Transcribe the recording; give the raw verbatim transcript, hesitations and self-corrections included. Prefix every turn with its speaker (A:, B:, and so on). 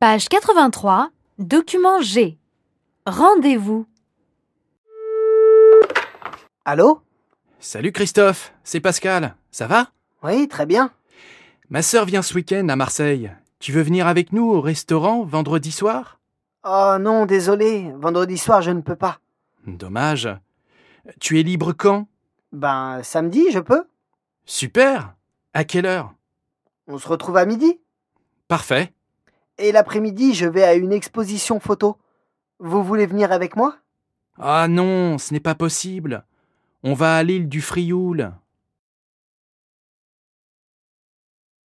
A: Page quatre-vingt-trois, document G. Rendez-vous.
B: Allô?
C: Salut Christophe, c'est Pascal, ça va?
B: Oui, très bien.
C: Ma sœur vient ce week-end à Marseille. Tu veux venir avec nous au restaurant vendredi soir?
B: Oh non, désolé, vendredi soir je ne peux pas.
C: Dommage. Tu es libre quand?
B: Ben, samedi, je peux.
C: Super! À quelle heure?
B: On se retrouve à midi.
C: Parfait.
B: Et l'après-midi, je vais à une exposition photo. Vous voulez venir avec moi?
C: Ah non, ce n'est pas possible. On va à l'île du Frioul.